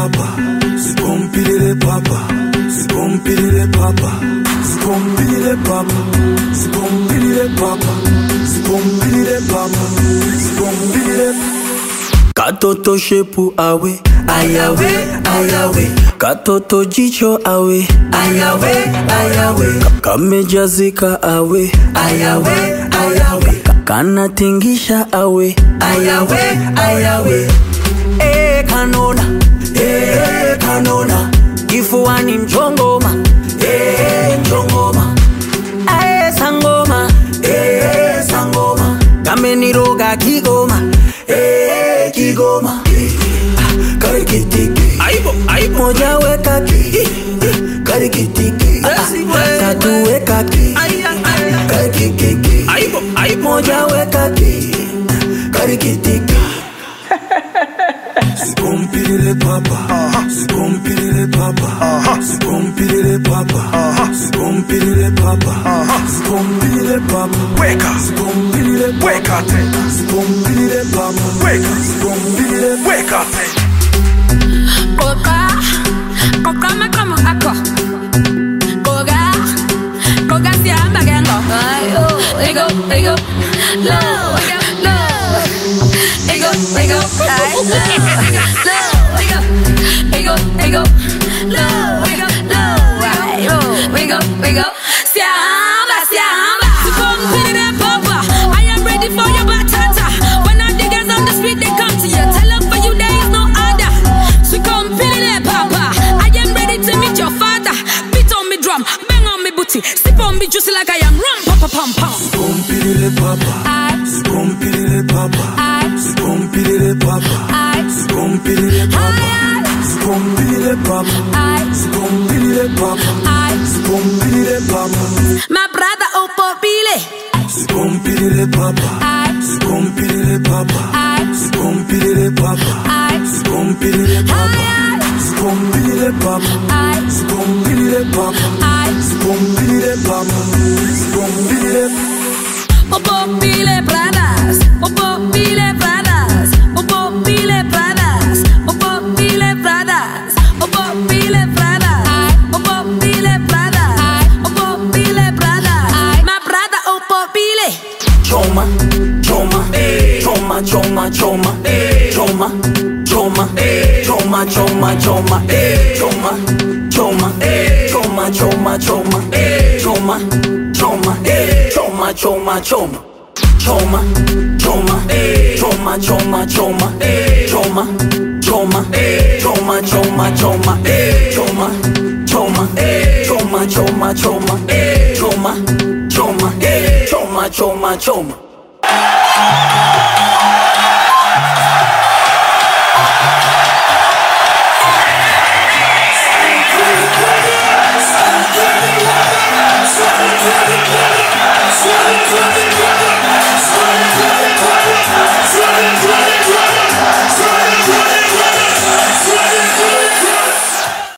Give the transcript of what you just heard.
papa, sipompilile papa, sipompilile papa, sipompilile papa, sipompilile papa, sipompilile papa, sipompilile. Katoto shepu awe, ayawe, ayawe. Katoto jicho awe, ayawe, ayawe. Kamejazika awe, ayawe, ayawe. Kana tingisha awe, ayawe, ayawe. Kanona, kanona. Kifuani mchongoma, mchongoma. Sangoma, sangoma. Kameniroga kigoma, kigoma. Karikitiki, aibo, aibo. Moja weka ki, karikitiki. Tatu weka ki, karikitiki. Aibo, aibo. Moja weka ki, karikitiki. Sipompilile papa, sipompilile papa, sipompilile papa, sipompilile papa, sipompilile papa. Weka, sipompilile weka tena, sipompilile papa. Weka, sipompilile weka tena. Koka makamo ako. Koga siamba gengo. Ego, ego, low, low. Ego, ego, ego, low, ego, siamba, siamba. Sipompilile papa, I am ready for your batata. When all the girls on the street they come to you, tell them for you there is no other. Sipompilile papa, I am ready to meet your father. Beat on me drum, bang on me booty, sip on me juicy like I am rum, papa pam pam. Sipompilile papa, sipompilile papa, sipompilile papa, sipompilile papa, sipompilile papa, sipompilile papa, sipompilile papa. My brother Opopile. Sipompilile papa, sipompilile papa, sipompilile papa, sipompilile papa, sipompilile papa, sipompilile papa, sipompilile papa, sipompilile. Opopile brothers, Opopile brothers, Opopile brothers, Opopile brothers, Opopile brothers, Opopile brothers, Opopile brothers. My brother Opopile. Choma, choma, choma, choma, choma, choma, choma, choma, choma, choma, choma, choma, choma, choma, choma, choma, choma, choma, choma, choma. Choma, choma, choma, choma, choma, choma, choma, choma, choma, choma, choma, choma, choma, choma, choma, choma, choma, choma, choma, choma.